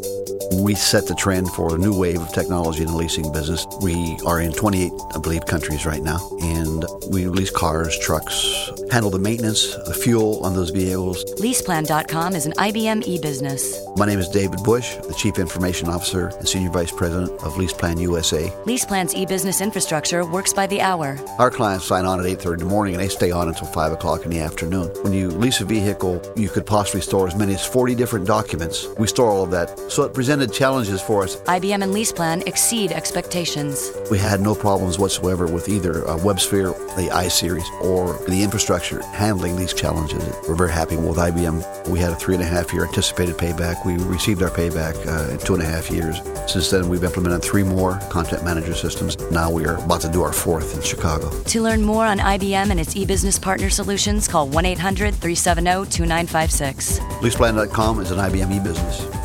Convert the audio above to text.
We set the trend for a new wave of technology in the leasing business. We are in 28, I believe, countries right now, and we lease cars, trucks, handle the maintenance, the fuel on those vehicles. LeasePlan.com is an IBM e-business. My name is David Bush, the Chief Information Officer and Senior Vice President of LeasePlan USA. LeasePlan's e-business infrastructure works by the hour. Our clients sign on at 8:30 in the morning and they stay on until 5 o'clock in the afternoon. When you lease a vehicle, you could possibly store as many as 40 different documents. We store all of that, so it presented challenges for us. IBM and LeasePlan exceed expectations. We had no problems whatsoever with either WebSphere, the iSeries, or the infrastructure handling these challenges. We're very happy with IBM. We had a 3.5-year anticipated payback. We received our payback in 2.5 years. Since then, we've implemented 3 more content manager systems. Now we are about to do our 4th in Chicago. To learn more on IBM and its e-business partner solutions, call 1-800-370-2956. LeasePlan.com is an IBM e-business.